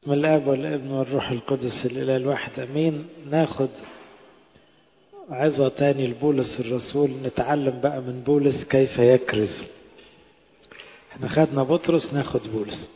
من الآب والابن والروح القدس الإله الواحد أمين. ناخد عظة تاني لبولس الرسول، نتعلم بقى من بولس كيف يكرز. احنا خدنا بطرس، ناخد بولس.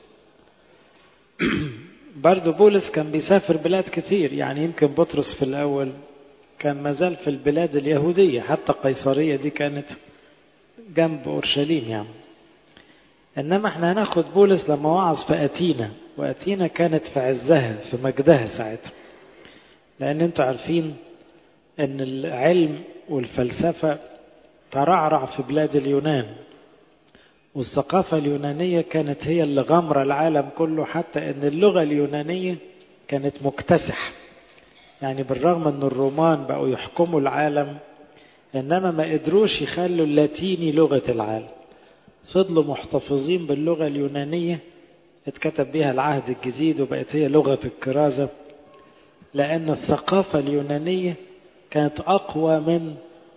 برضو بولس كان بيسافر بلاد كتير، يعني يمكن بطرس في الأول كان مازال في البلاد اليهودية، حتى قيصرية دي كانت جنب أورشليم يعني. إنما احنا هناخد بولس لما وعظ في أتينا، وأتينا كانت في عزها في مجدها ساعتها، لأن انتوا عارفين أن العلم والفلسفة ترعرع في بلاد اليونان، والثقافة اليونانية كانت هي اللي غمر العالم كله، حتى أن اللغة اليونانية كانت مكتسحة. يعني بالرغم أن الرومان بقوا يحكموا العالم، إنما ما قدروش يخلوا اللاتيني لغة العالم، فضلوا محتفظين باللغة اليونانية، اتكتب بها العهد الجديد وبقت هي لغة الكرازة، لأن الثقافة اليونانية كانت أقوى من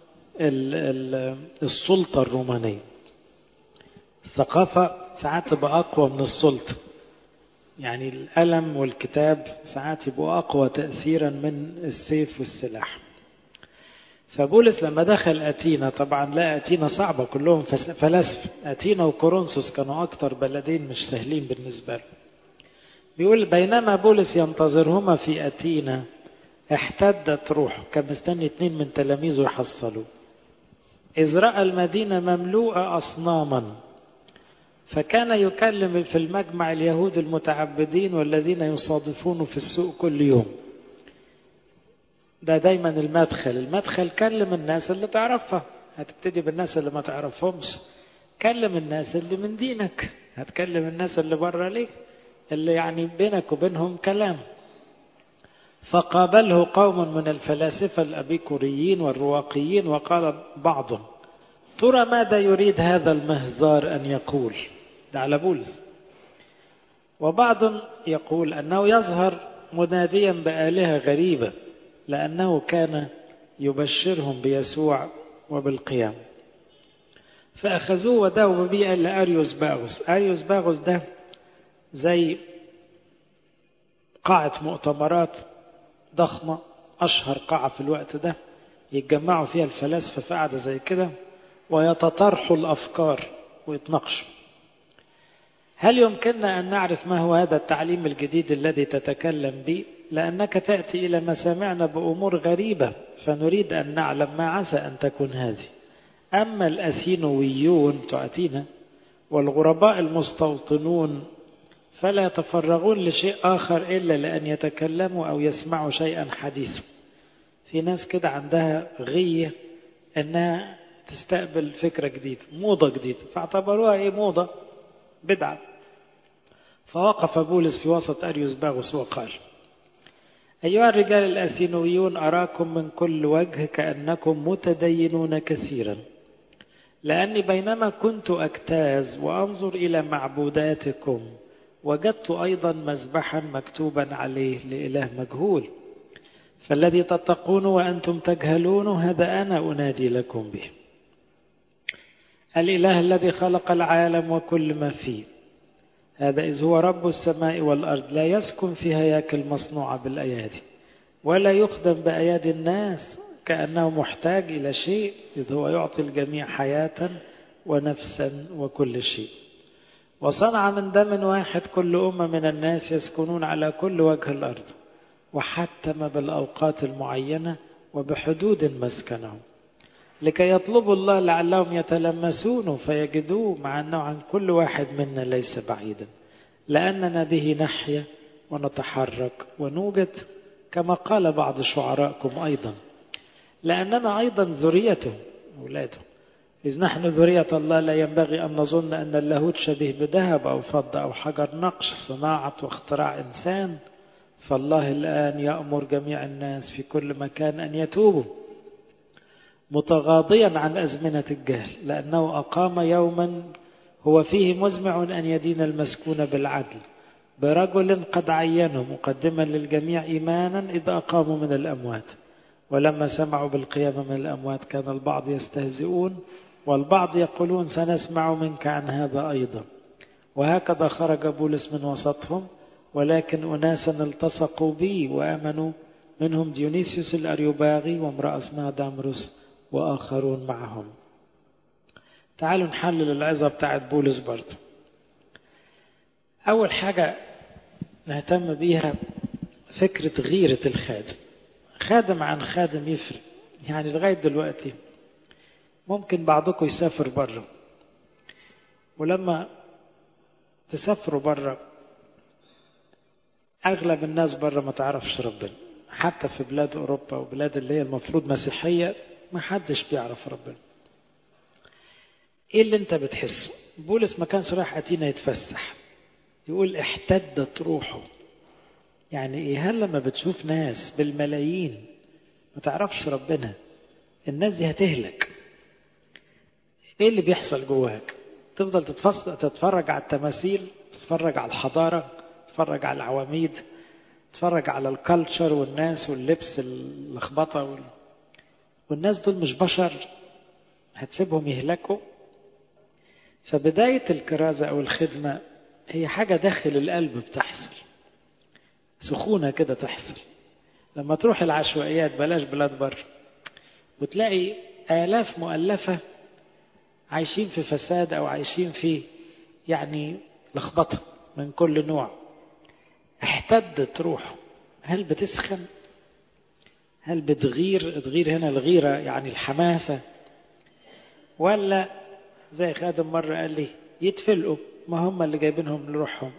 السلطة الرومانية. الثقافة ساعات تبقى أقوى من السلطة، يعني القلم والكتاب ساعات يبقوا أقوى تأثيرا من السيف والسلاح. فبولس لما دخل أتينا، طبعا لا أتينا صعبة، كلهم فلاسفة، أتينا وكورنثوس كانوا أكتر بلدين مش سهلين بالنسبة له. بيقول بينما بولس ينتظرهما في أتينا احتدت روحه، كان مستني 2 من تلاميذه يحصلوا، إذ رأى المدينة مملوءة أصناما، فكان يكلم في المجمع اليهود المتعبدين والذين يصادفونه في السوق كل يوم. ده دايما المدخل كلم الناس اللي تعرفها، هتبتدي بالناس اللي ما تعرفهمش، كلم الناس اللي من دينك، هتكلم الناس اللي بره ليك، اللي يعني بينك وبينهم كلام. فقابله قوم من الفلاسفة الأبيكوريين والرواقيين، وقال بعضهم ترى ماذا يريد هذا المهزار أن يقول؟ ده على بولس. وبعض يقول أنه يظهر مناديا بآلهة غريبة، لأنه كان يبشرهم بيسوع وبالقيام. فأخذوه وداوا به إلى أريوس باغوس. أريوس باغوس ده زي قاعة مؤتمرات ضخمة، أشهر قاعة في الوقت ده، يتجمعوا فيها الفلاسفة في قاعدة زي كده ويتطرحوا الأفكار ويتناقشوا. هل يمكننا أن نعرف ما هو هذا التعليم الجديد الذي تتكلم به؟ لأنك تأتي إلى مسامعنا بأمور غريبة، فنريد أن نعلم ما عسى أن تكون هذه. أما الأثينويون تأتينا والغرباء المستوطنون فلا يتفرغون لشيء آخر إلا لأن يتكلموا أو يسمعوا شيئا حديثا. في ناس كده عندها غية أنها تستقبل فكرة جديدة، موضة جديدة، فاعتبروها موضة بدعة. فوقف بولس في وسط أريوس باغوس وقال أيها الرجال الأثينويون، أراكم من كل وجه كأنكم متدينون كثيرا، لأني بينما كنت أجتاز وأنظر إلى معبوداتكم وجدت أيضا مذبحا مكتوبا عليه لإله مجهول، فالذي تتقون وأنتم تجهلون هذا أنا أنادي لكم به. الإله الذي خلق العالم وكل ما فيه، هذا إذ هو رب السماء والأرض، لا يسكن في هياكل مصنوعة بالأيادي، ولا يخدم بأيادي الناس كأنه محتاج إلى شيء، إذ هو يعطي الجميع حياة ونفسا وكل شيء. وصنع من دم واحد كل أمة من الناس يسكنون على كل وجه الأرض، وحتم بالأوقات المعينة وبحدود مسكنهم، لكي يطلبوا الله لعلهم يتلمسون فيجدوه، مع أنه عن كل واحد منا ليس بعيدا، لأننا به نحيا ونتحرك ونوجد، كما قال بعض شعراءكم أيضا، لأننا أيضا ذريته أولاده. إذ نحن ذرية الله لا ينبغي أن نظن أن اللاهوت شبيه بذهب أو فضة أو حجر نقش، صناعة واختراع إنسان، فالله الآن يأمر جميع الناس في كل مكان أن يتوبوا، متغاضيا عن أزمنة الجهل، لأنه أقام يوما هو فيه مزمع أن يدين المسكون بالعدل، برجل قد عينه مقدما للجميع إيمانا إذا أقاموا من الأموات. ولما سمعوا بالقيامة من الأموات كان البعض يستهزئون، والبعض يقولون سنسمع منك عن هذا أيضا. وهكذا خرج بولس من وسطهم ولكن أناسا التصقوا بي وآمنوا، منهم ديونيسيوس الأريوباغي وامرأة اسمها دامروس وآخرون معهم. تعالوا نحلل العظة بتاعت بولس برضه. أول حاجة نهتم بيها فكرة غيرة الخادم. خادم عن خادم يفرق. يعني لغاية دلوقتي ممكن بعضكم يسافر بره، ولما تسافروا بره أغلب الناس بره ما تعرفش ربنا. حتى في بلاد أوروبا وبلاد اللي هي المفروض مسيحية ما حدش بيعرف ربنا. إيه اللي أنت بتحسه؟ بولس ما كانش رايح أتينا يتفسح، يقول احتدت روحه. يعني إيه؟ هل لما بتشوف ناس بالملايين ما تعرفش ربنا، الناس دي هتهلك. إيه اللي بيحصل جواك؟ تفضل تتفرج على التماثيل، تتفرج على الحضارة، تتفرج على العواميد، تتفرج على الكالتشر والناس واللبس اللخبطة والناس دول مش بشر، هتسيبهم يهلكوا. فبداية الكرازة أو الخدمة هي حاجة داخل القلب بتحصل، سخونة كده تحصل. لما تروح العشوائيات، بلاش بلاد بر، وتلاقي آلاف مؤلفة عايشين في فساد أو عايشين في يعني لخبطة من كل نوع، احتدت روحه. هل بتسخن؟ هل بتغير هنا الغيرة يعني الحماسة، ولا زي خادم مرة قال لي يتفلقوا، ما هم اللي جايبينهم لروحهم.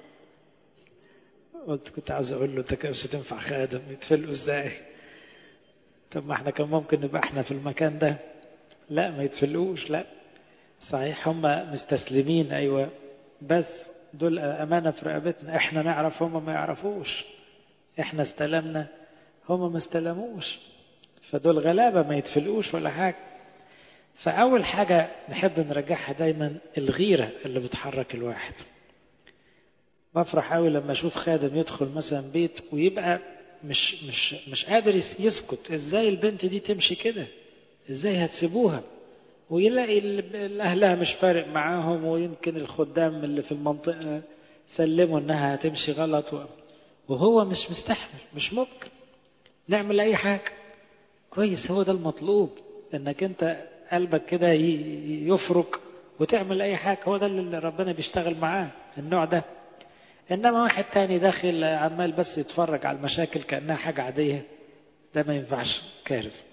كنت عاوز اقول له انت مش هتنفع خادم، يتفلقوا ازاي؟ طب ما احنا كان ممكن نبقى احنا في المكان ده. لا، ما يتفلقوش. لا صحيح هم مستسلمين، ايوه، بس دول امانة في رقبتنا. احنا نعرف، هم ما يعرفوش. احنا استلمنا، هم ما استلموش. فدول غلابة ما يتفلقوش ولا حاجة. فأول حاجة نحب نرجعها دايما الغيرة اللي بتحرك الواحد. بفرح قوي لما أشوف خادم يدخل مثلا بيت ويبقى مش قادر يسكت. إزاي البنت دي تمشي كده؟ إزاي هتسيبوها؟ ويلاقي أهلها مش فارق معاهم، ويمكن الخدام اللي في المنطقة سلموا إنها هتمشي غلط، وهو مش مستحمل. مش ممكن نعمل أي حاجة. كويس، هو ده المطلوب، إنك أنت قلبك كده يفرك وتعمل أي حاجة. هو ده اللي ربنا بيشتغل معاه، النوع ده. إنما واحد تاني داخل عمال بس يتفرج على المشاكل كأنها حاجة عادية، ده ما ينفعش، كارثة.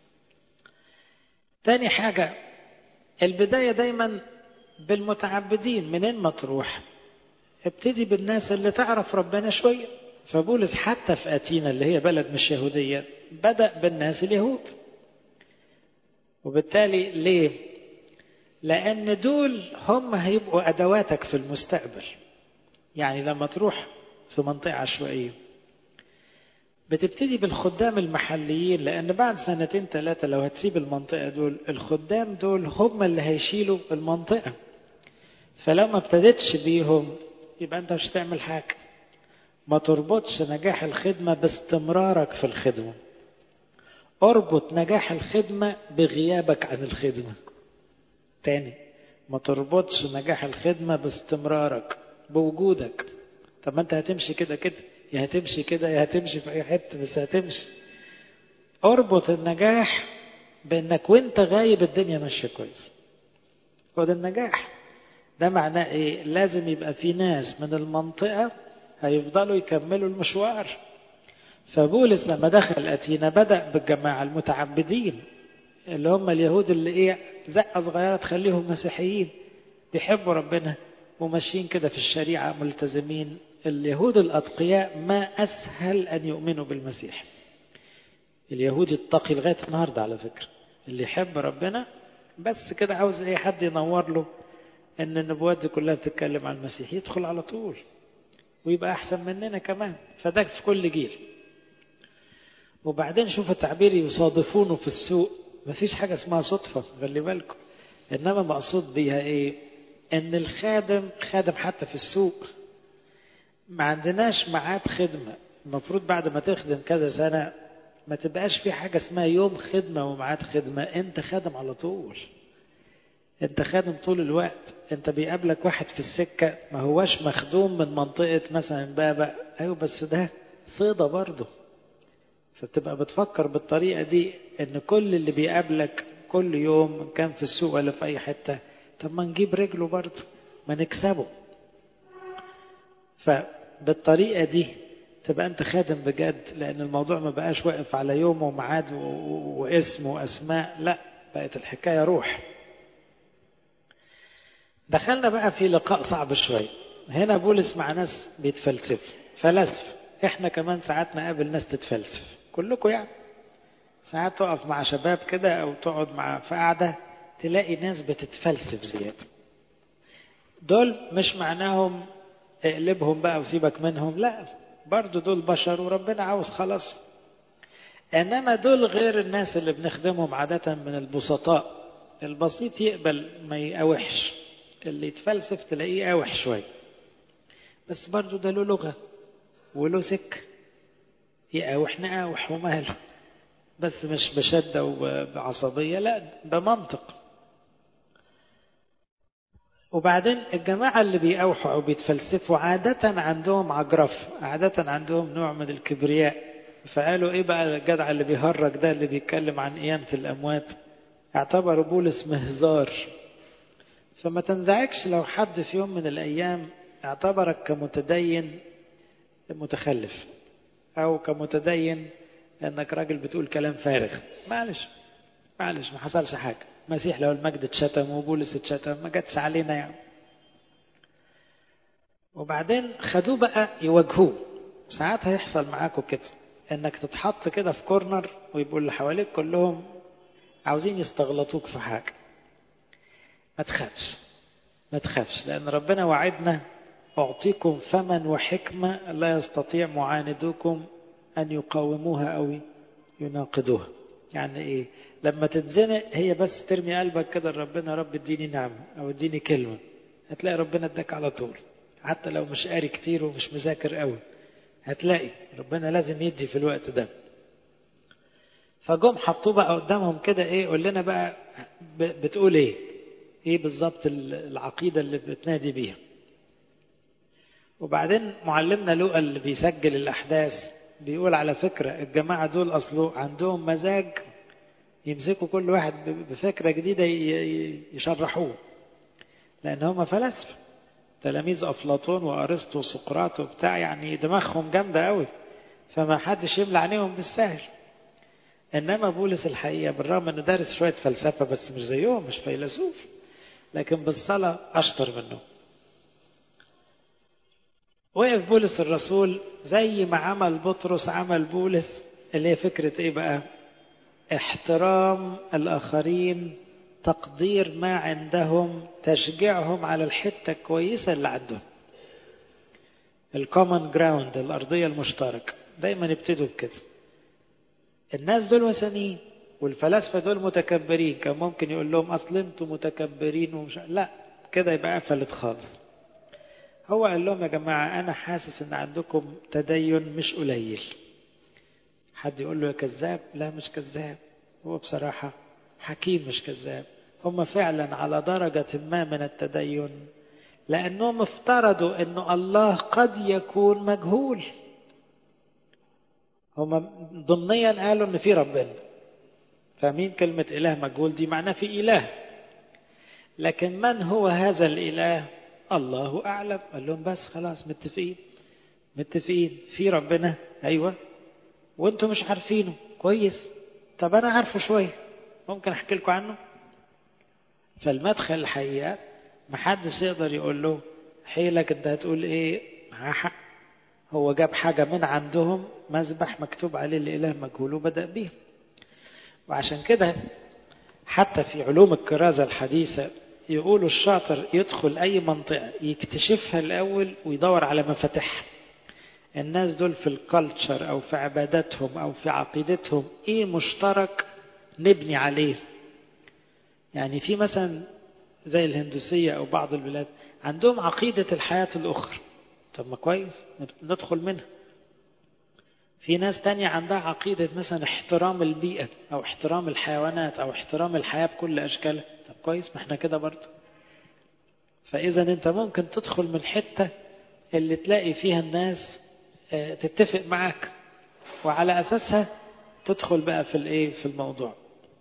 تاني حاجة، البداية دايما بالمتعبدين. منين ما تروح ابتدي بالناس اللي تعرف ربنا شوية. فبولس حتى في أتينا اللي هي بلد مش يهودية بدأ بالناس اليهود. وبالتالي ليه؟ لأن دول هم هيبقوا أدواتك في المستقبل. يعني لما تروح في منطقة عشوائية بتبتدي بالخدام المحليين، لأن بعد 2-3 لو هتسيب المنطقة دول، الخدام دول هم اللي هيشيلوا المنطقة. فلو ما ابتدتش بيهم يبقى أنت مش هتعمل حاجة. ما تربطش نجاح الخدمة باستمرارك في الخدمة، اربط نجاح الخدمة بغيابك عن الخدمة. تاني، ما تربطش نجاح الخدمة باستمرارك، بوجودك. طب ما انت هتمشي كده كده، يا هتمشي كده يا هتمشي في اي حتة، بس هتمشي. اربط النجاح بانك وانت غايب الدنيا ماشية كويس. هو ده النجاح. ده معناه ايه؟ لازم يبقى في ناس من المنطقة هيفضلوا يكملوا المشوار. فبولس لما دخل أتينا بدأ بالجماعة المتعبدين اللي هم اليهود، اللي ايه، زقة صغيرة تخليهم مسيحيين بيحبوا ربنا وماشيين كده في الشريعة ملتزمين. اليهود الأتقياء ما أسهل أن يؤمنوا بالمسيح. اليهود التقي لغاية النهاردة على فكرة، اللي يحب ربنا بس كده عاوز اي حد ينور له ان النبوات دي كلها بتتكلم عن المسيح، يدخل على طول ويبقى احسن مننا كمان. فده في كل جيل. وبعدين شوف التعبير، يصادفونه في السوق. مفيش حاجة اسمها صدفة، خلي بالكم. انما مقصود بيها ايه؟ ان الخادم خادم حتى في السوق. ما عندناش ميعاد خدمة. المفروض بعد ما تخدم كذا سنة ما تبقاش في حاجة اسمها يوم خدمة وميعاد خدمة. انت خادم على طول. انت خادم طول الوقت، انت بيقابلك واحد في السكة ما هواش مخدوم من منطقة مثلا بابا، ايوه بس ده صيدة برضه. فبتبقى بتفكر بالطريقة دي ان كل اللي بيقابلك كل يوم كان في السوق ولا في اي حتة، طب ما نجيب رجله برضه، ما نكسبه. فبالطريقة دي تبقى انت خادم بجد، لان الموضوع ما بقاش واقف على يوم وميعاد واسم واسماء، لا بقت الحكاية روح. دخلنا بقى في لقاء صعب شوي. هنا بولس مع ناس بيتفلسف فلسف. احنا كمان ساعات نقابل ناس تتفلسف، كلكم يعني. ساعات تقف مع شباب كده او تقعد مع في قعده تلاقي ناس بتتفلسف زياده. دول مش معناهم اقلبهم بقى وسيبك منهم، لا، برضو دول بشر وربنا عاوز خلاص. انما دول غير الناس اللي بنخدمهم عاده من البسطاء. البسيط يقبل ما يقاوحش، اللي يتفلسف تلاقيه قاوح شويه، بس برضو ده له لغه وله سك، يقاوح نقاوح وماله، بس مش بشده وبعصبيه، لا بمنطق. وبعدين الجماعة اللي بيقاوحوا أو بيتفلسفوا عادة عندهم عجرف، عادة عندهم نوع من الكبرياء. فقالوا إيه بقى الجدع اللي بيهرج ده اللي بيتكلم عن قيامة الأموات؟ اعتبروا بولس مهزار. فما تنزعجش لو حد في يوم من الأيام اعتبرك كمتدين متخلف، أو كمتدين أنك راجل بتقول كلام فارغ. معلش معلش، ما حصلش حاجة. مسيح لو المجد اتشتم وبولس اتشتم ما جاتش علينا يعني. وبعدين خدوه بقى يواجهوه. ساعات هيحصل معاكم كده، انك تتحط كده في كورنر ويبقوا اللي حواليك كلهم عاوزين يستغلطوك في حاجة. ما تخافش، ما تخافش، لأن ربنا وعدنا أعطيكم فما وحكمة لا يستطيع معاندوكم أن يقاوموها أو يناقضوها. يعني إيه؟ لما تتزنق هي بس ترمي قلبك كده لربنا، رب اديني نعمة أو اديني كلمة، هتلاقي ربنا اداك على طول. حتى لو مش قاري كتير ومش مذاكر قوي، هتلاقي ربنا لازم يدي في الوقت ده. فجم حطوه بقى قدامهم كده، ايه قول لنا بقى بتقول ايه؟ ايه بالظبط العقيدة اللي بتنادي بيها؟ وبعدين معلمنا لوقا اللي بيسجل الأحداث بيقول على فكرة الجماعة دول أصله عندهم مزاج يمسكوا كل واحد بفكرة جديدة يشرحوه، لأن هم فلاسفة، تلاميذ أفلاطون وأرسطو وسقراط وبتاع، يعني دماغهم جامدة قوي، فما حدش يملى عينيهم بالسهل. إنما بولس الحقيقة بالرغم إنه دارس شوية فلسفة بس مش زيهم، مش فيلسوف، لكن بالصلاة أشطر منه. وقف بولس الرسول زي ما عمل بطرس عمل بولس، اللي هي فكرة إيه بقى؟ احترام الآخرين، تقدير ما عندهم، تشجيعهم على الحتة الكويسة اللي عندهم. الكومن جراوند، الأرضية المشتركة، دايما يبتدوا بكده. الناس دول وثنيين والفلاسفة دول متكبرين، كان ممكن يقول لهم أصل انتم متكبرين ومش، لا كده يبقى قفلت خالص. هو قال لهم يا جماعة أنا حاسس إن عندكم تدين مش قليل. حد يقول له يا كذاب؟ لا مش كذاب، هو بصراحة حكيم مش كذاب. هم فعلا على درجة ما من التدين، لأنهم افترضوا أن الله قد يكون مجهول. هم ضمنيا قالوا أن في ربنا، فاهمين كلمة إله مجهول دي معناه في إله، لكن من هو هذا الإله؟ الله أعلم. قال لهم بس خلاص متفقين في ربنا، أيوة، وانتم مش عارفينه كويس، طب أنا عارفه شوية، ممكن أحكي لكم عنه. فالمدخل الحقيقة محدش يقدر يقول له حيلك انت هتقول ايه، معاه حق. هو جاب حاجة من عندهم، مذبح مكتوب عليه الإله مجهول وبدأ بيه. وعشان كده حتى في علوم الكرازة الحديثة يقولوا الشاطر يدخل أي منطقة يكتشفها الأول ويدور على مفاتيحها. الناس دول في الكالتشر أو في عباداتهم أو في عقيدتهم إيه مشترك نبني عليه. يعني في مثلا زي الهندوسية أو بعض البلاد عندهم عقيدة الحياة الأخرى، طب ما كويس ندخل منها. في ناس تانية عندها عقيدة مثلا احترام البيئة أو احترام الحيوانات أو احترام الحياة بكل أشكالها، طب كويس، ما احنا كده برضه. فإذا أنت ممكن تدخل من حتة اللي تلاقي فيها الناس تتفق معاك، وعلى أساسها تدخل بقى في الموضوع.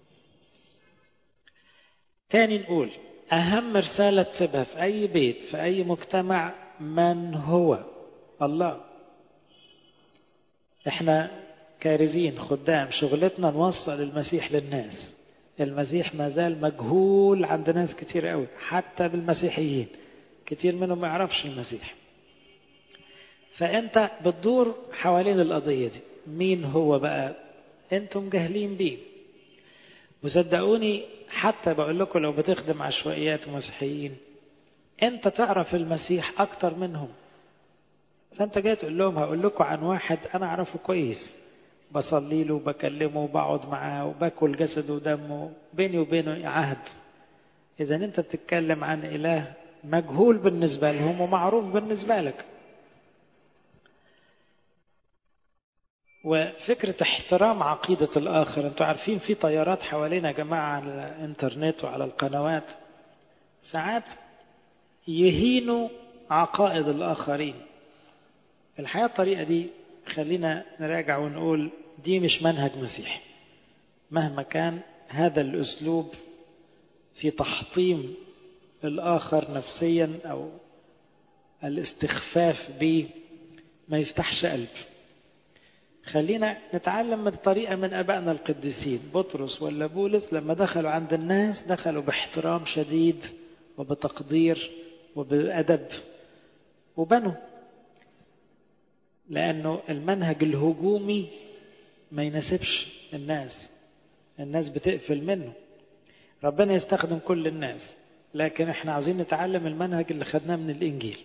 تاني نقول أهم رسالة تسيبها في أي بيت في أي مجتمع: من هو الله. احنا كارزين خدام، شغلتنا نوصل المسيح للناس. المسيح ما زال مجهول عند ناس كتير قوي، حتى بالمسيحيين كتير منهم ما يعرفش المسيح. فأنت بتدور حوالين القضية دي، مين هو بقى؟ أنتم جاهلين بيه. وصدقوني حتى بقول لكم لو بتخدم عشوائيات ومسيحيين، أنت تعرف المسيح أكتر منهم. فأنت جاي تقول لهم هقول لكم عن واحد أنا أعرفه كويس، بصلي له وبكلمه وبقعد معاه وباكل جسده ودمه، بيني وبينه عهد. إذا أنت بتتكلم عن إله مجهول بالنسبة لهم ومعروف بالنسبة لك. وفكرة احترام عقيدة الآخر، أنتوا عارفين في طيارات حوالينا يا جماعة على الإنترنت وعلى القنوات ساعات يهينوا عقائد الآخرين. الحقيقة الطريقة دي خلينا نراجع ونقول دي مش منهج مسيحي. مهما كان هذا الأسلوب في تحطيم الآخر نفسيا أو الاستخفاف به ما يفتحش قلب. خلينا نتعلم من طريقة من أبائنا القديسين. بطرس ولا بولس لما دخلوا عند الناس دخلوا باحترام شديد وبتقدير وبأدب وبنوا، لأنه المنهج الهجومي ما يناسبش الناس بتقفل منه. ربنا يستخدم كل الناس، لكن احنا عاوزين نتعلم المنهج اللي خدناه من الإنجيل.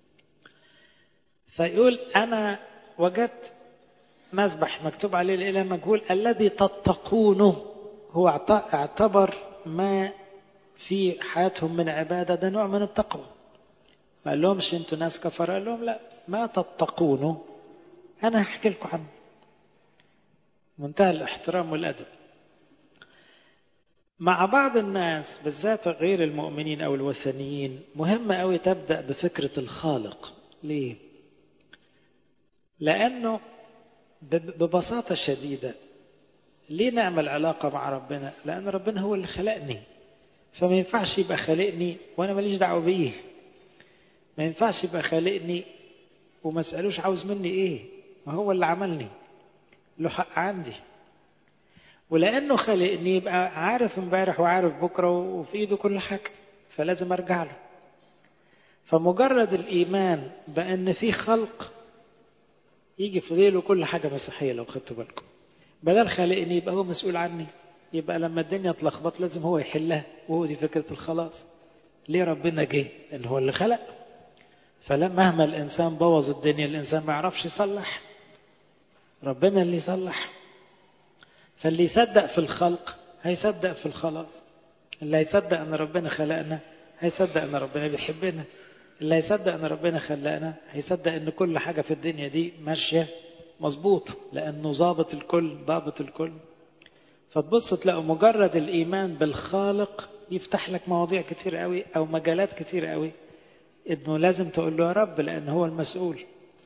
فيقول أنا وجدت مذبح مكتوب عليه الإله مجهول الذي تتقونه. هو اعتبر ما في حياتهم من عبادة ده نوع من التقوى. ما قال لهمش انتوا ناس كفر، قال لهم لا، ما تتقونه أنا هحكي لكم عنه. منتهى الاحترام والأدب. مع بعض الناس بالذات غير المؤمنين أو الوثنيين مهم أوي تبدأ بفكرة الخالق. ليه؟ لأنه ببساطة شديدة ليه نعمل علاقة مع ربنا؟ لأن ربنا هو اللي خلقني، فما ينفعش يبقى خلقني وأنا ماليش دعوة بيه. ما ينفعش يبقى خلقني وما اسألوش عاوز مني إيه، ما هو اللي عملني، له حق عندي. ولأنه خلقني يبقى عارف امبارح وعارف بكرة وفي إيده كل حاجة، فلازم أرجع له. فمجرد الإيمان بأن في خلق يجي في ذيله كل حاجة مسيحية. لو خدتوا بالكم بدل خلقني يبقى هو مسؤول عني، يبقى لما الدنيا تلخبط لازم هو يحلها، وهو دي فكرة الخلاص. ليه ربنا جه؟ لأن هو اللي خلق. فلما الإنسان بوظ الدنيا الإنسان ما يعرفش يصلح، ربنا اللي يصلح. فاللي يصدق في الخلق هيصدق في الخلاص. اللي هيصدق أن ربنا خلقنا هيصدق أن ربنا بيحبنا. اللي هيصدق أن ربنا خلقنا هيصدق أن كل حاجة في الدنيا دي ماشية مظبوط، لأنه ضابط الكل. فتبصوا تلاقوا مجرد الإيمان بالخالق يفتح لك مواضيع كتير قوي أو مجالات كتير قوي، إنه لازم تقول له يا رب لأن هو المسؤول.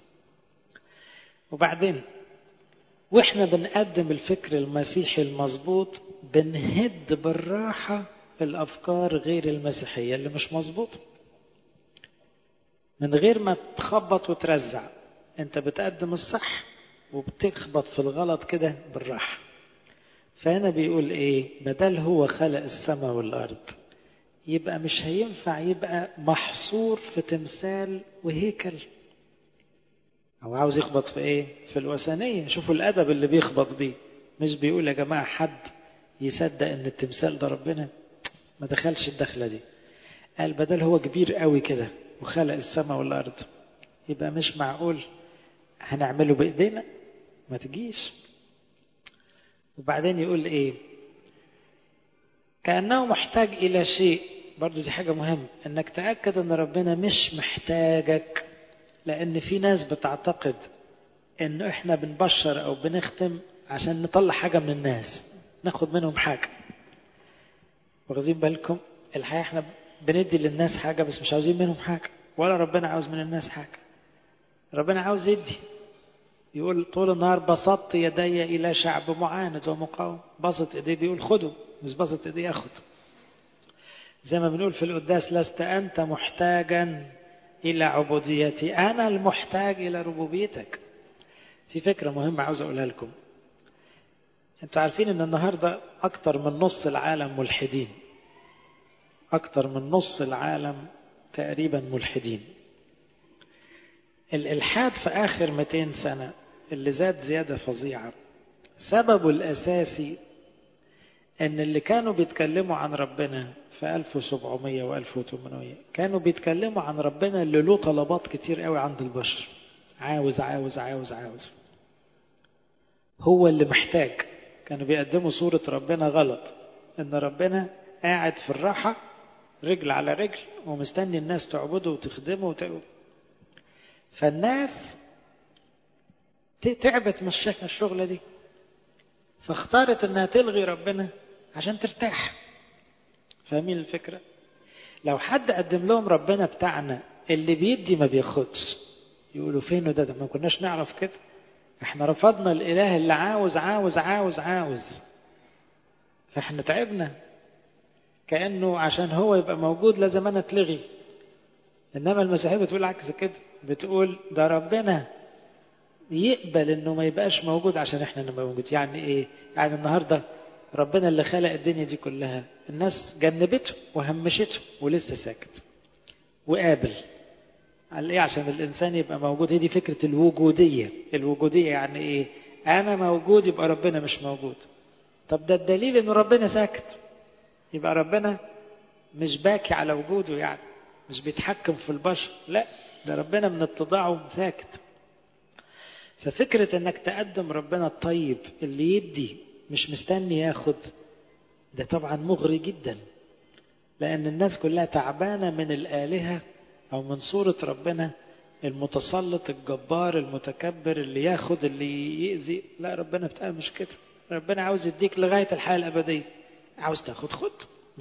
وبعدين وإحنا بنقدم الفكر المسيحي المظبوط بنهد بالراحة الأفكار غير المسيحية اللي مش مظبوطة، من غير ما تخبط وترزع. أنت بتقدم الصح وبتخبط في الغلط كده بالراحة. فهنا بيقول إيه؟ بدل هو خلق السماء والأرض يبقى مش هينفع يبقى محصور في تمثال وهيكل. هو عاوز يخبط في إيه؟ في الوثنية. شوفوا الأدب اللي بيخبط بيه. مش بيقول يا جماعة حد يصدق إن التمثال ده ربنا، ما دخلش الدخلة دي. قال بدل هو كبير قوي كده وخلق السماء والأرض يبقى مش معقول هنعمله بإيدينا، ما تجيش. وبعدين يقول إيه؟ كأنه محتاج إلى شيء. برضو دي حاجة مهمة أنك تأكد أن ربنا مش محتاجك، لأن في ناس بتعتقد أنه إحنا بنبشر أو بنختم عشان نطلع حاجة من الناس، ناخد منهم حاجة. واخدين بالكم؟ الحقيقة احنا بندي للناس حاجة بس مش عاوزين منهم حاجة، ولا ربنا عاوز من الناس حاجة. ربنا عاوز يدي. يقول طول النهار بسطت يدي إلى شعب معاند ومقاوم. بسط ايديه بيقول خدوا، مش بسط ايديه ياخد. زي ما بنقول في القداس لست أنت محتاجا إلى عبوديتي، أنا المحتاج إلى ربوبيتك. في فكرة مهمة عاوز أقولها لكم. أنتوا عارفين أن النهاردة أكتر من نص العالم ملحدين، أكتر من نص العالم تقريبا ملحدين. الإلحاد في آخر 200 سنة اللي زاد زيادة فظيعة، سببه الأساسي أن اللي كانوا بيتكلموا عن ربنا في 1700 و 1800 كانوا بيتكلموا عن ربنا اللي له طلبات كتير قوي عند البشر. عاوز عاوز عاوز عاوز، هو اللي محتاج. كانوا بيقدموا صورة ربنا غلط، أن ربنا قاعد في الراحة رجل على رجل ومستني الناس تعبده وتخدمه فالناس تعبت من الشغلة دي، فاختارت انها تلغي ربنا عشان ترتاح. فاهمين الفكرة؟ لو حد قدم لهم ربنا بتاعنا اللي بيدي ما بياخدش، يقولوا فينه ده ما كناش نعرف كده. احنا رفضنا الاله اللي عاوز عاوز عاوز عاوز، فاحنا تعبنا. كأنه عشان هو يبقى موجود لازم انا اتلغي. انما المسيحية بتقول عكس كده، بتقول ده ربنا يقبل انه ما يبقاش موجود عشان احنا نبقى موجود. يعني ايه؟ يعني النهاردة ربنا اللي خلق الدنيا دي كلها الناس جنبته وهمشته ولسه ساكت وقابل. قال ايه؟ عشان الانسان يبقى موجود. هي دي فكرة الوجودية. الوجودية يعني ايه؟ انا موجود يبقى ربنا مش موجود. طب ده الدليل ان ربنا ساكت، يبقى ربنا مش باكي على وجوده، يعني مش بيتحكم في البشر، لا ده ربنا من اتضاعه ساكت. ففكرة انك تقدم ربنا الطيب اللي يدي مش مستني ياخد، ده طبعا مغري جدا، لان الناس كلها تعبانة من الآلهة او من صورة ربنا المتسلط الجبار المتكبر اللي ياخد اللي يأذي. لا ربنا بتاعه مش كده. ربنا عاوز يديك لغاية الحياة الأبدية. عاوز تاخد خد،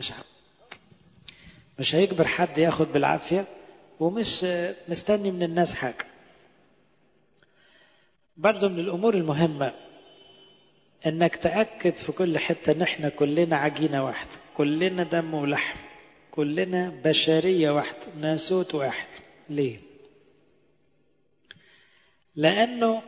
مش هيجبر حد ياخد بالعافية، ومش مستني من الناس حاجة. برضو من الأمور المهمة انك تأكد في كل حتة ان احنا كلنا عجينة واحدة، كلنا دم ولحم، كلنا بشرية واحدة، ناسوت واحد. ليه؟ لأنه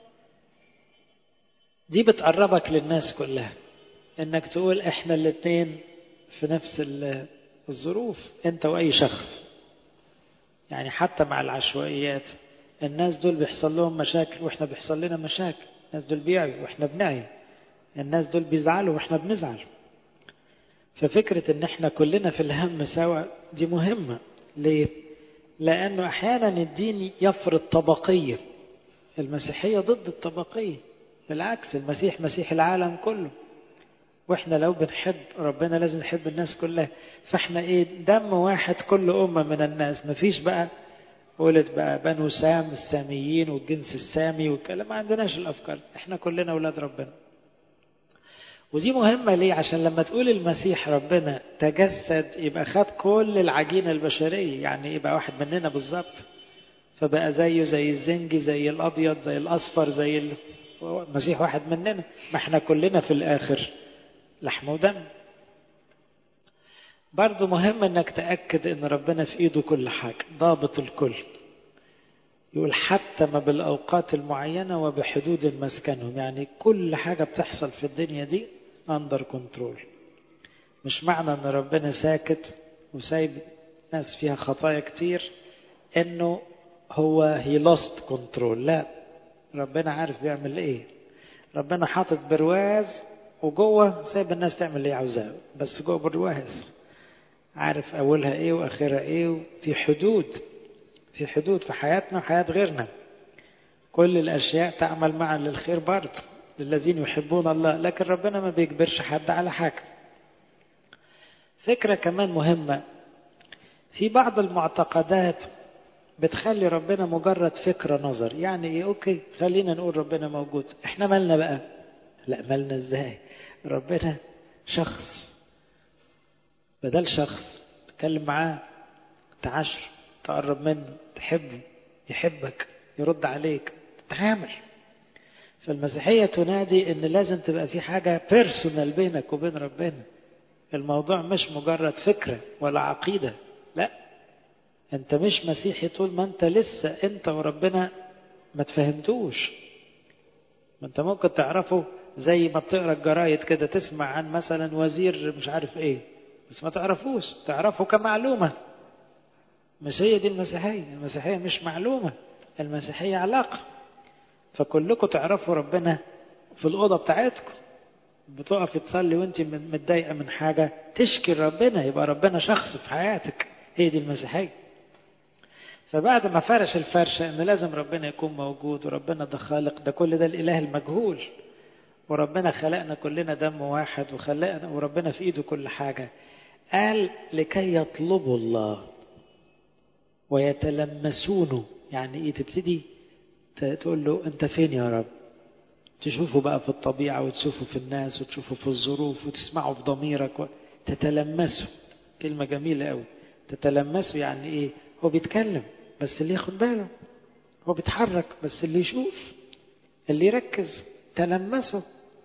دي بتقربك للناس كلها، انك تقول احنا الاتنين في نفس الظروف، انت واي شخص. يعني حتى مع العشوائيات الناس دول بيحصل لهم مشاكل واحنا بيحصل لنا مشاكل، الناس دول بيعيوا واحنا بنعي، الناس دول بيزعلوا واحنا بنزعل. ففكرة ان احنا كلنا في الهم سوا دي مهمة. ليه؟ لانه احيانا الدين يفرض طبقية. المسيحية ضد الطبقية، بالعكس المسيح مسيح العالم كله، واحنا لو بنحب ربنا لازم نحب الناس كلها. فاحنا ايه؟ دم واحد كل أمة من الناس. مفيش بقى ولد بقى بنو سام الساميين والجنس السامي والكلام، ما عندناش الأفكار. احنا كلنا أولاد ربنا. ودي مهمة ليه؟ عشان لما تقول المسيح ربنا تجسد يبقى خد كل العجينة البشرية، يعني يبقى واحد مننا بالظبط. فبقى زيه زي الزنجي، زي الأبيض، زي الأصفر، زي المسيح واحد مننا. ما احنا كلنا في الآخر لحم ودم. برضو مهم انك تأكد ان ربنا في ايده كل حاجة، ضابط الكل. يقول حتى ما بالأوقات المعينة وبحدود مسكنهم، يعني كل حاجة بتحصل في الدنيا دي under control. مش معنى ان ربنا ساكت وسايب ناس فيها خطايا كتير انه هو he lost control. لا، ربنا عارف بيعمل ايه. ربنا حاطط برواز وجوه سايب الناس تعمل اللي عاوزاه، بس جوه برواز عارف اولها ايه واخرها ايه، وفي حدود. في حدود في حياتنا وحياة غيرنا. كل الاشياء تعمل معا للخير برضه للذين يحبون الله، لكن ربنا ما بيجبرش حد على حاجة. فكرة كمان مهمة، في بعض المعتقدات بتخلي ربنا مجرد فكرة نظر. يعني ايه؟ اوكي خلينا نقول ربنا موجود، احنا مالنا بقى؟ لا مالنا ازاي؟ ربنا شخص. بدل شخص تتكلم معاه، تعاشر، تقرب منه، تحبه، يحبك، يرد عليك، تتعامل. فالمسيحية تنادي ان لازم تبقى في حاجة بيرسونال بينك وبين ربنا. الموضوع مش مجرد فكرة ولا عقيدة، لا، انت مش مسيحي طول ما انت لسه انت وربنا ما تفهمتوش. ما انت ممكن تعرفه زي ما بتقرا الجرايد كده، تسمع عن مثلا وزير مش عارف ايه، بس ما تعرفوش، تعرفه كمعلومة. مش هي دي المسيحية. المسيحية مش معلومة، المسيحية علاقة. فكلكم تعرفوا ربنا في الأوضة بتاعتكم، بتقف تصلي وانت متضايقة من حاجة تشكي ربنا، يبقى ربنا شخص في حياتك. هي دي المسيحية. فبعد ما فرش الفرشة ان لازم ربنا يكون موجود، وربنا ده خالق، ده كل ده الإله المجهول، وربنا خلقنا كلنا دم واحد، وخلقنا وربنا في ايده كل حاجة، قال لكي يطلبوا الله ويتلمسونه. يعني ايه؟ تبتدي تقول له انت فين يا رب، تشوفه بقى في الطبيعة، وتشوفه في الناس، وتشوفه في الظروف، وتسمعه في ضميرك، تتلمسه. كلمة جميلة قوي، تتلمسه. يعني ايه؟ هو بيتكلم بس اللي ياخد باله، هو بيتحرك بس اللي يشوف، اللي يركز. تلمسه.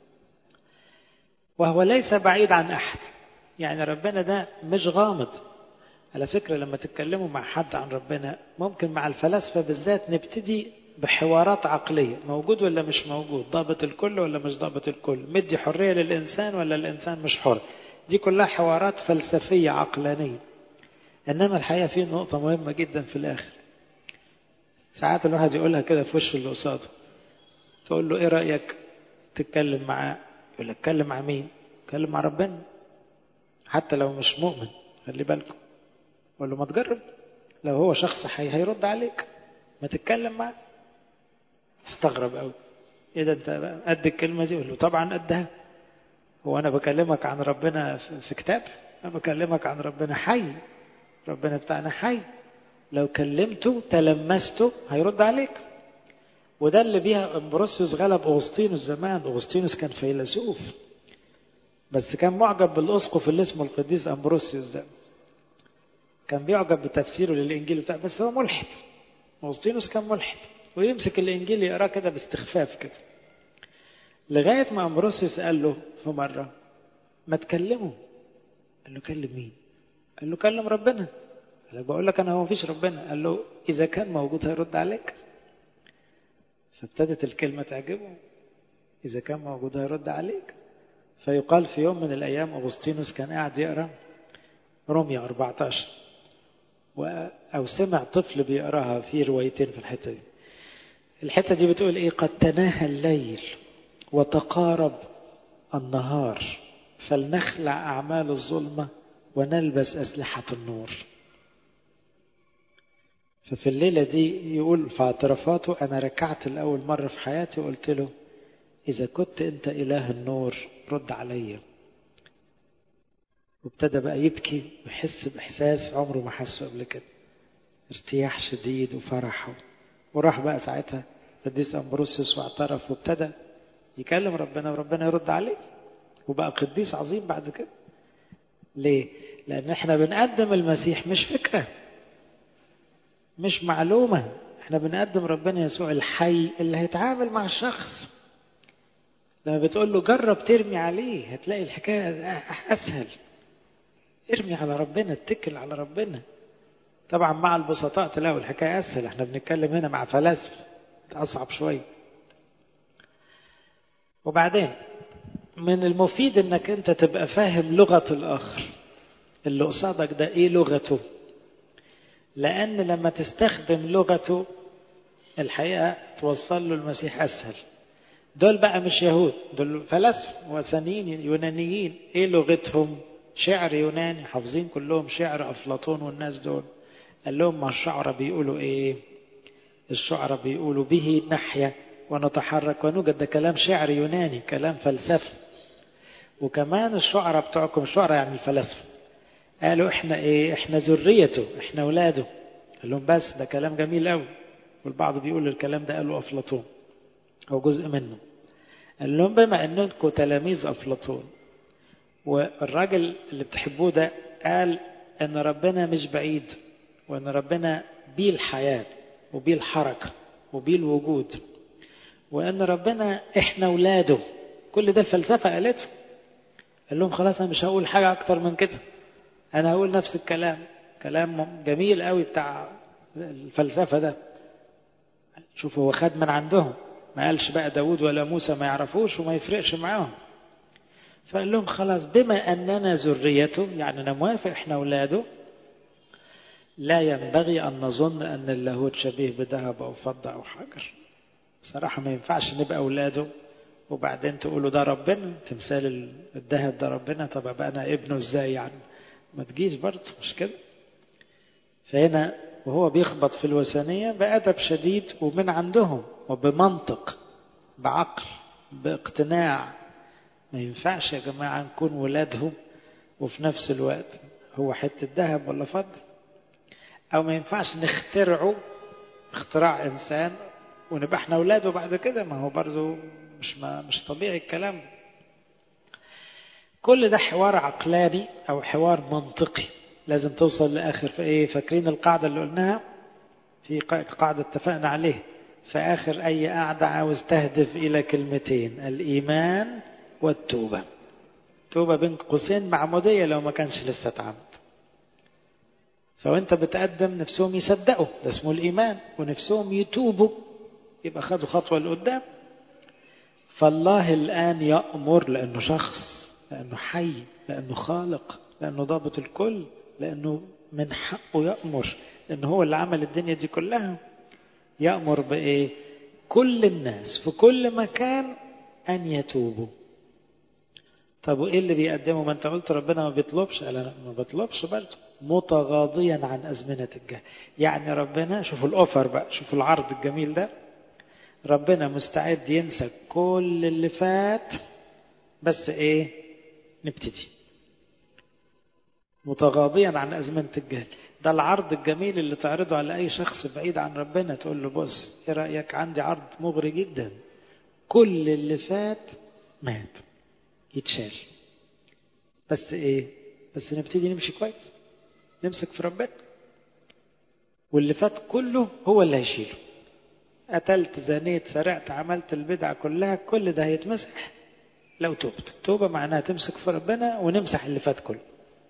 وهو ليس بعيد عن أحد. يعني ربنا ده مش غامض. على فكرة لما تتكلموا مع حد عن ربنا، ممكن مع الفلاسفة بالذات نبتدي بحوارات عقلية، موجود ولا مش موجود، ضابط الكل ولا مش ضابط الكل، مدي حرية للإنسان ولا الإنسان مش حر. دي كلها حوارات فلسفية عقلانية. إنما الحقيقة في نقطة مهمة جدا في الآخر، ساعات الواحد يقولها كده في وش اللي قصاده، تقول له إيه رأيك تتكلم معاه، يقول لك اتكلم مع مين؟ اتكلم مع ربنا. حتى لو مش مؤمن، خلي بالكم، قول له ما تجرب. لو هو شخص حي هيرد عليك، ما تتكلم معاه. تستغرب قوي، ايه ده انت قد الكلمه دي؟ يقول له طبعا قدها. هو انا بكلمك عن ربنا في كتاب؟ انا بكلمك عن ربنا حي. ربنا بتاعنا حي، لو كلمته تلمسته هيرد عليك. وده اللي بيها امبروسيوس غلب اغسطينوس زمان. اغسطينوس كان فيلسوف، بس كان معجب بالاسقف اللي اسمه القديس امبروسيوس ده، كان بيعجب بتفسيره للانجيل بتاعه، بس هو ملحد. اغسطينوس كان ملحد، ويمسك الانجيل يقراه كده باستخفاف كده، لغايه ما امبروسيوس قال له في مره ما تكلمه. قال له كلم مين؟ قال له كلم ربنا. قال له بقول لك انا هو مفيش ربنا. قال له اذا كان موجود هيرد عليك. فابتدت الكلمه تعجبه، اذا كان موجود هيرد عليك. فيقال في يوم من الايام اغسطينوس كان قاعد يقرا رومية 14، أو سمع طفل بيقراها في روايتين في الحتة دي. الحتة دي بتقول إيه؟ قد تناهى الليل وتقارب النهار، فلنخلع أعمال الظلمة ونلبس أسلحة النور. ففي الليلة دي يقول في اعترافاته أنا ركعت الأول مرة في حياتي وقلت له إذا كنت أنت إله النور رد عليا. وابتدى بقى يبكي ويحس بإحساس عمره ما حسه قبل كده، ارتياح شديد وفرح. وراح بقى ساعتها قديس أمبروسيوس واعترف، وابتدى يكلم ربنا وربنا يرد عليه، وبقى قديس عظيم بعد كده. ليه؟ لأن احنا بنقدم المسيح مش فكرة، مش معلومة. احنا بنقدم ربنا يسوع الحي اللي هيتعامل مع الشخص. لما بتقول له جرب ترمي عليه هتلاقي الحكاية أسهل. ارمي على ربنا، اتكل على ربنا. طبعا مع البسطاء تلاقوا الحكاية أسهل. احنا بنتكلم هنا مع فلاسفة، أصعب شوية. وبعدين من المفيد انك انت تبقى فاهم لغة الآخر اللي قصادك ده ايه لغته، لأن لما تستخدم لغته الحقيقة توصل له المسيح أسهل. دول بقى مش يهود، دول فلاسفة وثنيين يونانيين. ايه لغتهم؟ شعر يوناني، حافظين كلهم شعر أفلاطون والناس دول. قال لهم ما الشعراء بيقولوا ايه؟ الشعراء بيقولوا به نحيا ونتحرك ونوجد. ده كلام شعر يوناني، كلام فلسفي. وكمان الشعراء بتوعكم، الشعراء يعني الفلاسفة، قالوا احنا ايه؟ احنا ذريته، احنا اولاده. قال لهم بس ده كلام جميل قوي. والبعض بيقول الكلام ده قاله أفلاطون أو جزء منه. قال لهم بما أنكم تلاميذ أفلاطون والراجل اللي بتحبوه ده قال ان ربنا مش بعيد، وان ربنا بيه الحياة وبيه الحركة وبيه الوجود، وان ربنا احنا ولاده. كل ده الفلسفة قالته. قال لهم خلاص انا مش هقول حاجة اكتر من كده، انا هقول نفس الكلام، كلام جميل قوي بتاع الفلسفة ده. شوفوا هو خد من عندهم، ما قالش بقى داود ولا موسى ما يعرفوش وما يفرقش معاهم. فقال لهم خلاص بما أننا ذريته، يعني أنا موافق إحنا أولاده، لا ينبغي أن نظن أن اللاهوت شبيه بذهب أو فضة أو حجر. صراحة ما ينفعش نبقى أولاده وبعدين تقولوا ده ربنا، تمثال الذهب ده ربنا، طب أبقى أنا ابنه إزاي يعني؟ ما تجيش برضه، مش كده. فهنا وهو بيخبط في الوثنية بأدب شديد ومن عندهم وبمنطق، بعقل، باقتناع. ما ينفعش يا جماعة نكون ولادهم وفي نفس الوقت هو حتة ذهب ولا فضة، أو ما ينفعش نخترعه اختراع إنسان ونبقى احنا أولاده بعد كده. ما هو برضه مش طبيعي الكلام ده. كل ده حوار عقلاني أو حوار منطقي لازم توصل لآخر. في إيه؟ فاكرين القاعدة اللي قلناها؟ في قاعدة اتفقنا عليه في آخر أي قاعدة، عاوز تهدف إلى كلمتين: الإيمان والتوبة. توبة بين قوسين معمودية لو ما كانش لسه اتعمد. فوانت بتقدم نفسهم يصدقوا، ده اسمه الإيمان، ونفسهم يتوبوا، يبقى خدوا خطوة لقدام. فالله الآن يأمر، لأنه شخص، لأنه حي، لأنه خالق، لأنه ضابط الكل، لأنه من حقه يأمر، لأنه هو اللي عمل الدنيا دي كلها. يأمر بإيه؟ كل الناس في كل مكان أن يتوبوا. طب وإيه اللي بيقدمه؟ ما أنت قلت ربنا ما بيطلبش. قال أنا ما بطلبش برضه، متغاضيا عن أزمنة الجهل. يعني ربنا، شوفوا الأوفر بقى، شوفوا العرض الجميل ده. ربنا مستعد ينسى كل اللي فات، بس إيه؟ نبتدي. متغاضيا عن أزمنة الجهل. ده العرض الجميل اللي تعرضه على أي شخص بعيد عن ربنا. تقول له بص إيه رأيك؟ عندي عرض مغري جدا. كل اللي فات مات، يتشال، بس إيه؟ بس نبتدي نمشي كويس، نمسك في ربنا، واللي فات كله هو اللي هيشيله. قتلت، زنيت، سرقت، عملت البدع كلها، كل ده هيتمسح لو توبت. توبة معناها تمسك في ربنا ونمسح اللي فات كله.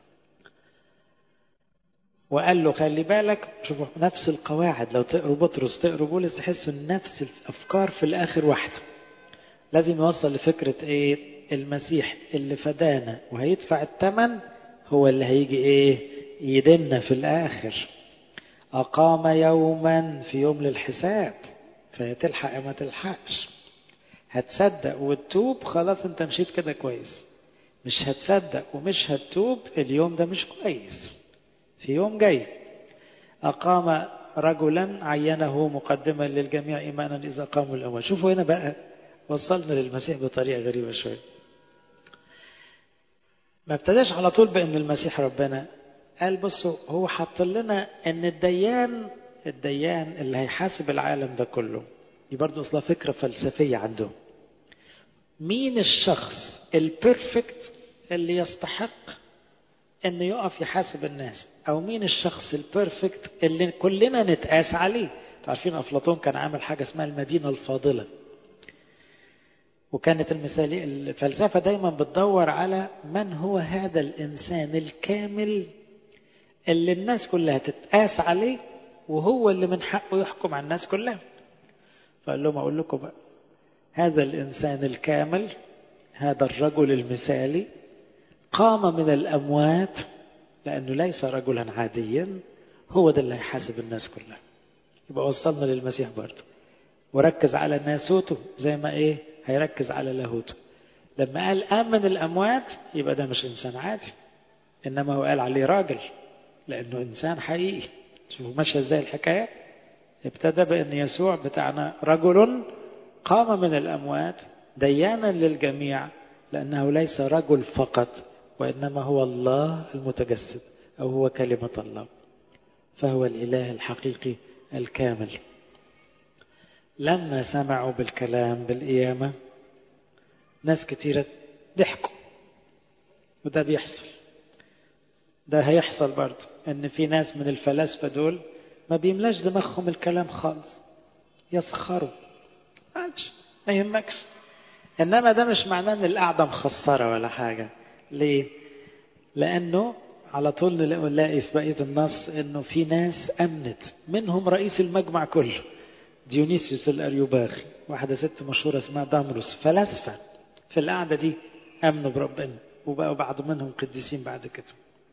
وقال له خلي بالك، شوفوا نفس القواعد. لو تقروا بطرس تقروا بولس تحسوا ان نفس الافكار في الاخر واحده. لازم يوصل لفكره ايه؟ المسيح اللي فدانا وهيدفع الثمن هو اللي هيجي ايه؟ يدنا في الاخر. اقام يوما، في يوم للحساب، فهتلحق ما تلحقش. هتصدق وتتوب خلاص انت مشيت كده كويس. مش هتصدق ومش هتتوب، اليوم ده مش كويس. في يوم جاي أقام رجلا عينه مقدما للجميع إيمانا إذا قاموا الأموات. شوفوا هنا بقى وصلنا للمسيح بطريقة غريبة شوية. ما ابتداش على طول بأن المسيح ربنا. قال بصوا هو حط لنا أن الديان اللي هيحاسب العالم ده كله. دي برضه أصلا فكرة فلسفية عندهم. مين الشخص البيرفكت اللي يستحق انه يقف يحاسب الناس؟ او مين الشخص البيرفكت اللي كلنا نتقاس عليه؟ تعرفين افلاطون كان عامل حاجة اسمها المدينة الفاضلة، وكانت الفلسفة دايما بتدور على من هو هذا الانسان الكامل اللي الناس كلها تتقاس عليه، وهو اللي من حقه يحكم على الناس كلها. فقال لهم اقول لكم بقى، هذا الانسان الكامل، هذا الرجل المثالي، قام من الأموات لأنه ليس رجلا عاديا، هو ده اللي هيحاسب الناس كلها. يبقى وصلنا للمسيح برضه، وركز على ناسوته زي ما إيه هيركز على لاهوته. لما قال قام من الأموات يبقى ده مش إنسان عادي، إنما هو قال عليه راجل لأنه إنسان حقيقي. شوفوا ماشية إزاي الحكاية. ابتدى بأن يسوع بتاعنا رجل قام من الأموات ديانا للجميع، لأنه ليس رجل فقط، وإنما هو الله المتجسد، أو هو كلمة الله، فهو الإله الحقيقي الكامل. لما سمعوا بالكلام بالقيامة ناس كتيرة ضحكوا، وده بيحصل. ده هيحصل برضه، ان في ناس من الفلاسفة دول ما بيملاش دماغهم الكلام خالص، يسخروا معلش ما يهمكش. انما ده مش معناه ان القعدة مخسرة ولا حاجة. ليه؟ لانه على طول نلاقي في بقية النص انه في ناس امنت، منهم رئيس المجمع كله ديونيسيوس الاريوباغي، واحدة ست مشهورة اسمها دامروس، فلاسفة في القعدة دي امنوا بربنا وبقوا بعض منهم قديسين بعد كده.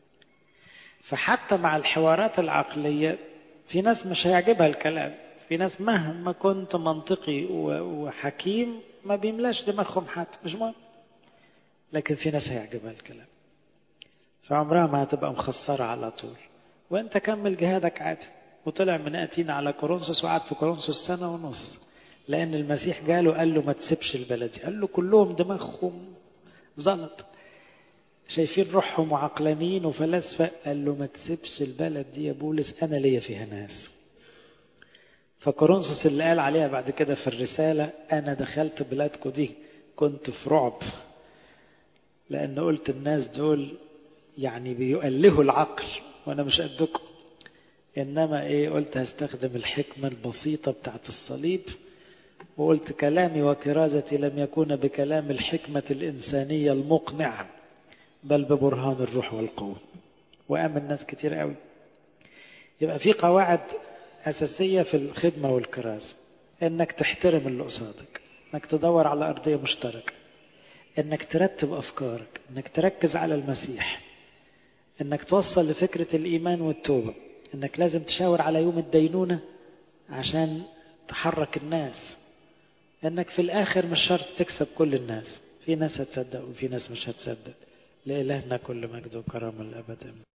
فحتى مع الحوارات العقلية في ناس مش هيعجبها الكلام، في ناس مهما كنت منطقي وحكيم ما بيملاش دماغهم حتى، مش مهم. لكن في ناس هيعجبها الكلام، فعمرها ما هتبقى مخسرة على طول. وانت كمل جهادك عادي. وطلع من آتين على كورنثوس وقعد في كورنثوس 1.5 سنة، لأن المسيح جاله قال له ما تسيبش البلد دي. قال له كلهم دماغهم زلط، شايفين روحهم وعقلانيين وفلاسفة. قال له ما تسيبش البلد دي يا بولس، أنا ليا فيها ناس. فكورنثوس اللي قال عليها بعد كده في الرسالة أنا دخلت بلادكم دي كنت في رعب، لأن قلت الناس دول يعني بيؤلهوا العقل وأنا مش قدكم. إنما قلت هستخدم الحكمة البسيطة بتاعت الصليب، وقلت كلامي وكرازتي لم يكون بكلام الحكمة الإنسانية المقنعة بل ببرهان الروح والقوة. وآمن ناس كتير قوي. يبقى في قواعد أساسية في الخدمة والكرازة، إنك تحترم اللي قصادك، إنك تدور على أرضية مشتركة، إنك ترتب أفكارك، إنك تركز على المسيح، إنك توصل لفكرة الإيمان والتوبة، إنك لازم تشاور على يوم الدينونة عشان تحرك الناس، إنك في الآخر مش شرط تكسب كل الناس، في ناس هتصدق وفي ناس مش هتصدق. لإلهنا كل مجد وكرامة الأبد.